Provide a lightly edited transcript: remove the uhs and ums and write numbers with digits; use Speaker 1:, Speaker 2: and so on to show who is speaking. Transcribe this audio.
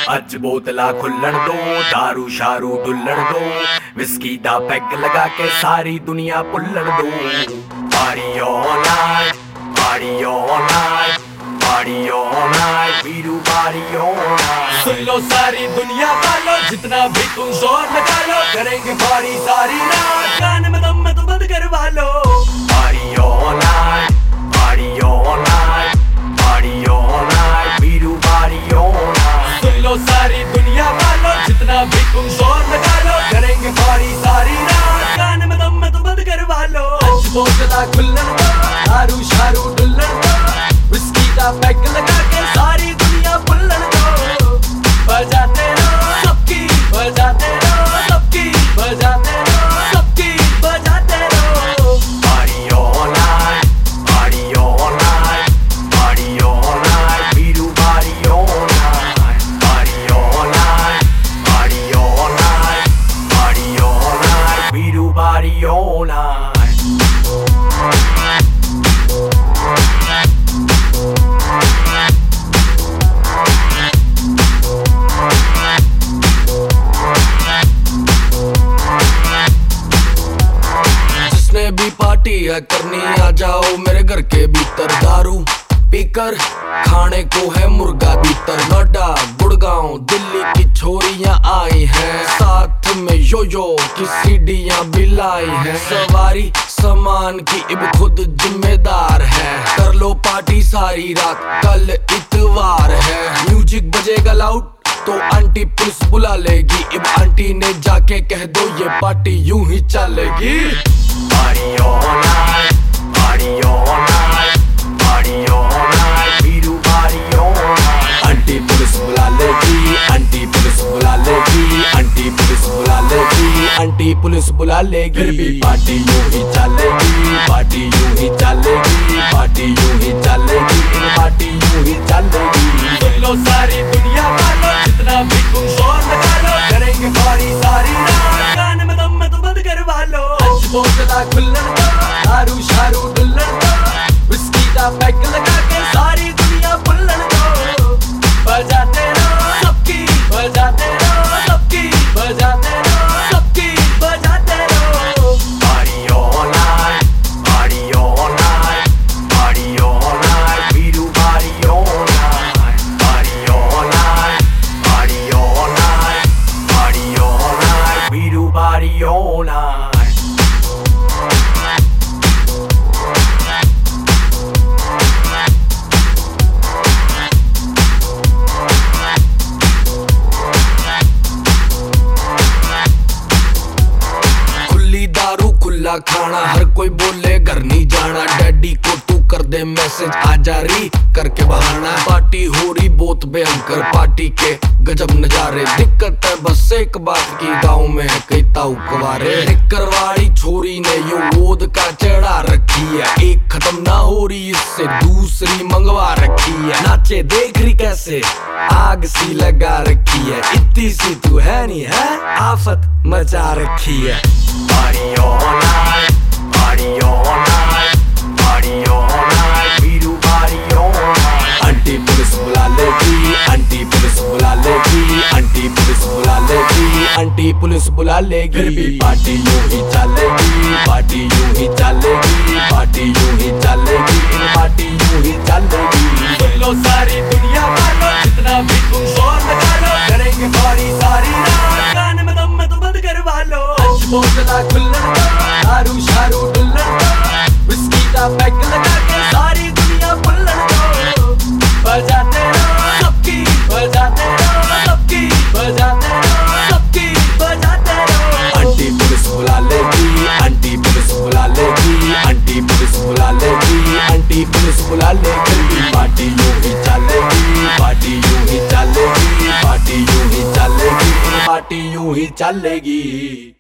Speaker 1: अज बोतला खुल्लण दो, दारू शारू डुल्लण दो, विस्की दा पैग लगा के सारी दुनिया पुल्लण दो। Party all night, party all night, party all night, Veeru party all night. सुन लो सारी दुनिया वालों, जितना भी तुम जोर लगा लो, करेंगे पार्टी सारी रात, गाने में दम तो बंद करवा लो। Party all night, party all night, party all night, Veeru party all night. सुन लो सारी दुनिया वालों, जितना भी तुम जोर लगा लो, करेंगे पार्टी सारी रात, गाने में दम तो बंद करवा लो। आज बोतला खुल्लण दो, दारू शारू डुल्लण दो, विस्की दा पैग लगा के सारी दुनिया पुल्लण दो। बजाते रहो सबकी, बजाते रहो सबकी, बजाते रहो सबकी, बजाते रहो। Party all night, party all night, party all night, Veeru party all night. Party all night, party all night, party all night, Veeru party all night. भी पार्टी है करनी, आ जाओ मेरे घर के भीतर, दारू पीकर खाने को है मुर्गा भीतर। नोएडा गुड़गांव दिल्ली की छोरियां आई हैं, साथ में यो की सीढ़ियां भी लाई हैं। सवारी सामान की इब खुद जिम्मेदार है, कर लो पार्टी सारी रात, कल इतवार है। म्यूजिक बजेगा लाउड तो आंटी पुलिस बुला लेगी, इब आंटी ने जाके कह दो ये पार्टी यूं ही चलेगी। Party all night, party all night, party all night, Veeru party all night. Aunty police बुला लेगी, आंटी पुलिस बुला लेगी, आंटी पुलिस बुला लेगी, आंटी पुलिस बुला लेगी। फिर भी पार्टी यूं ही चलेगी, पार्टी यूं ही चलेगी, पार्टी यूं ही चलेगी, पार्टी यूं ही चलेगी। सुन लो सारी दुनिया वालों, जितना भी तुम जोर लगा लो, करेंगे पार्टी सारी रात, गाने में दम तो बंद करवा लो। आज बोतला खुल्लण दो, दारू शारू डुल्लण दो, विस्की दा पैग लगा के सारी दुनिया पुल्लण दो। बजाते रहो सबकी, बजाते रहो सबकी, बजाते रहो सबकी, बजाते रहो। Party all night, party all night, party all night, Veeru party all night. Party all night, party all night, party all night, Veeru party all night. खुला खाना, हर कोई बोले घर नहीं जाना, डैडी को तू कर दे मैसेज, आजा री करके बहाना। पार्टी हो रही बहुत भयंकर, पार्टी के गजब नजारे, दिक्कत है बस एक बात की, गाँव में है कई ताऊ कुंवारे। करवाड़ी छोरी ने यो वोद का चढ़ा रखी है, एक खत्म ना हो रही इससे दूसरी मंगवा रखी है। नाचे देख रही कैसे आग सी लगा रखी है, इतनी सी तू है नहीं है, आफत मचा रखी है। Party all night, party all night, party all night, Veeru party all night. Aunty police बुला लेगी, आंटी पुलिस बुला लेगी, आंटी पुलिस बुला लेगी, आंटी पुलिस बुला लेगी। फिर भी पार्टी यूं ही चलेगी, पार्टी यूं ही चलेगी, पार्टी यूं ही चलेगी, पार्टी यूं ही चलेगी। सुन लो सारी दुनिया वालों, जितना भी तुम जोर लगा लो, करेंगे पार्टी सारी रात, गाने में दम तो बंद करवा लो। आज बोतला खुल्लण दो, दारू शारू डुल्लण दो, विस्की दा पैग लगा के सारी दुनिया पुल्लण दो। बजाते रहो सबकी, बजाते रहो सबकी, बजाते रहो सबकी, बजाते रहो। आंटी पुलिस बुला लेगी, आंटी पुलिस बुला लेगी, आंटी पुलिस बुला लेगी, आंटी पुलिस बुला लेगी। पार्टी यूं ही चलेगी, पार्टी यूं ही चलेगी, पार्टी यूं ही चलेगी, पार्टी यूं ही चलेगी।